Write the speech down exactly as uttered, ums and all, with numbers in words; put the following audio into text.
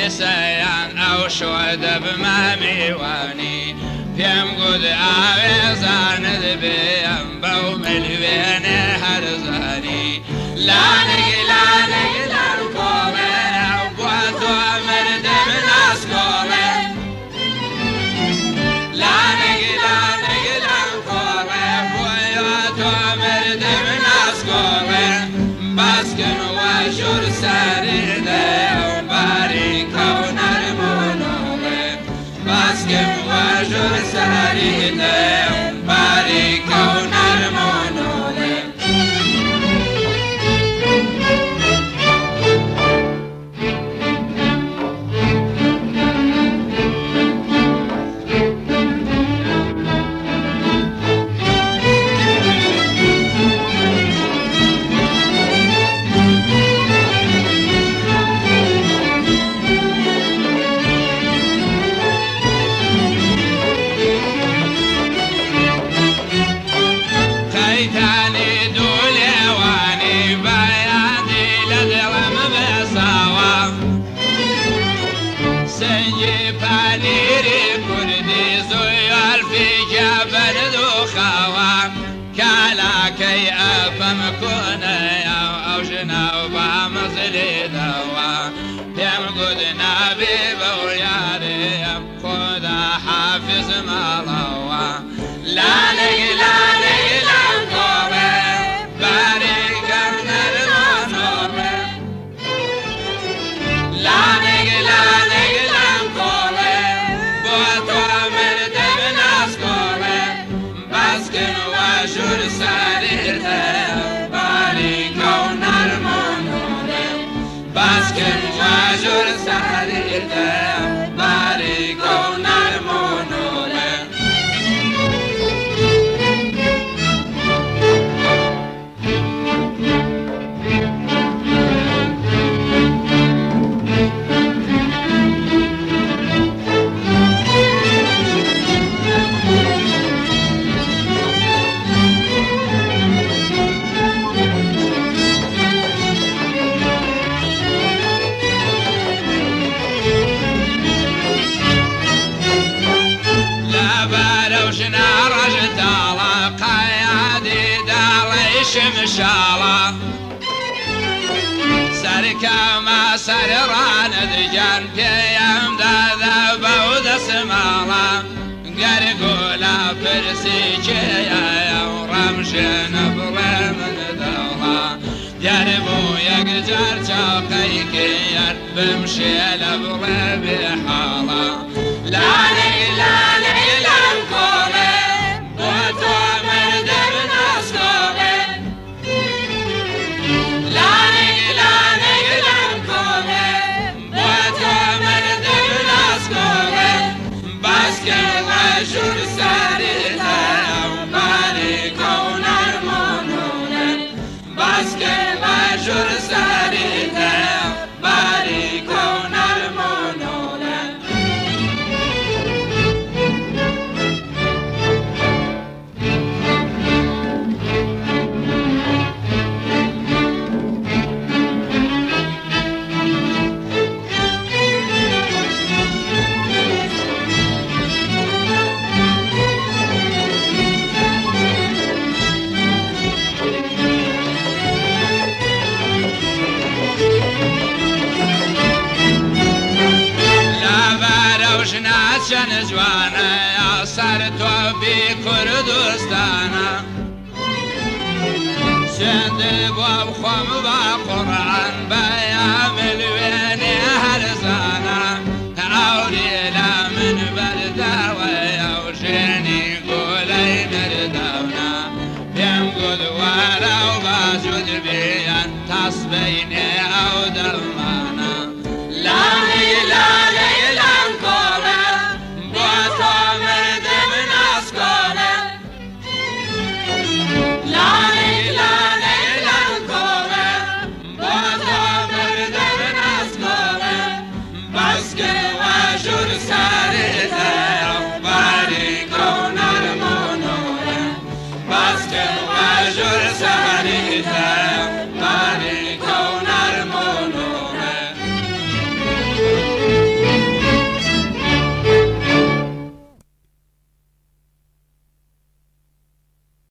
سیان او شوده بما میوانی پیم گود آویزان دبیم بو ملوین هر زانی لانگ لانگ لان کومن بواتو مردم ناس کومن لانگ لانگ لان کومن بواتو مردم ناس کومن باسکن و شور سریده باری کونر منومه باسکن و شور سریده باری کونر منومه كي أفهم كوني أو جنا وبامزلي دوا يم قدنا ببوياري خذ حافظ مالوا لا نقل لا نقل قومي بارك المنوم لا نقل لا نقل قومي بوتو مرد بناس قومي باسكن وشور سريده باري كونر منوره باسكن وشور سريده باري كونر منوره شمشالا سركا ما سرران دجان بيام دادا بود سمالا قرقولا فرسي جيا ورمشن بلا من دولا جربو يقجر شاقيك ير بمشي لبلا بحالا لا لا لا لا نكومي بوتو مردم ناس كومي شور سريده باري كونر منونه باسكن وشور سريده باري كونر منونه شن جوانه یا سر تو بی کردستانه سند باب خم با قرآن